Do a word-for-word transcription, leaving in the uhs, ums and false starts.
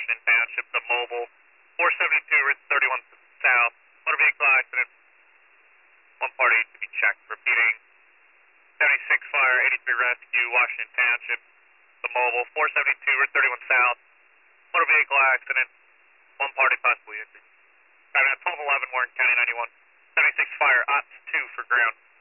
Washington Township, the mobile, four seventy-two, Route thirty-one South, motor vehicle accident, one party to be checked. Repeating, seventy-six Fire, eighty-three Rescue, Washington Township, the mobile, four seventy-two, Route thirty-one South, motor vehicle accident, one party possibly injured. Driving at twelve eleven, Warren County ninety-one, seventy-six Fire, O T S two for ground.